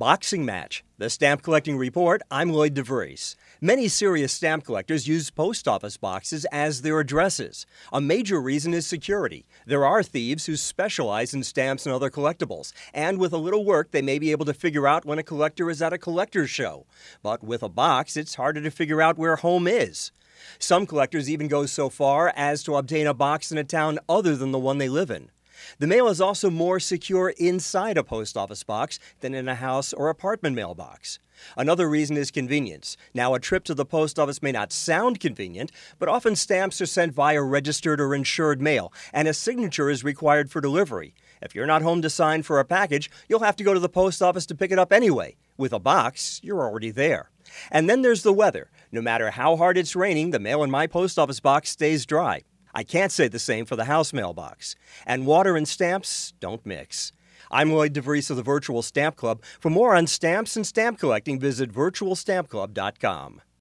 Boxing Match, the Stamp Collecting Report. I'm Lloyd DeVries. Many serious stamp collectors use post office boxes as their addresses. A major reason is security. There are thieves who specialize in stamps and other collectibles, and with a little work they may be able to figure out when a collector is at a collector's show. But with a box, it's harder to figure out where home is. Some collectors even go so far as to obtain a box in a town other than the one they live in. The mail is also more secure inside a post office box than in a house or apartment mailbox. Another reason is convenience. Now, a trip to the post office may not sound convenient, but often stamps are sent via registered or insured mail, and a signature is required for delivery. If you're not home to sign for a package, you'll have to go to the post office to pick it up anyway. With a box, you're already there. And then there's the weather. No matter how hard it's raining, the mail in my post office box stays dry. I can't say the same for the house mailbox. And water and stamps don't mix. I'm Lloyd DeVries of the Virtual Stamp Club. For more on stamps and stamp collecting, visit virtualstampclub.com.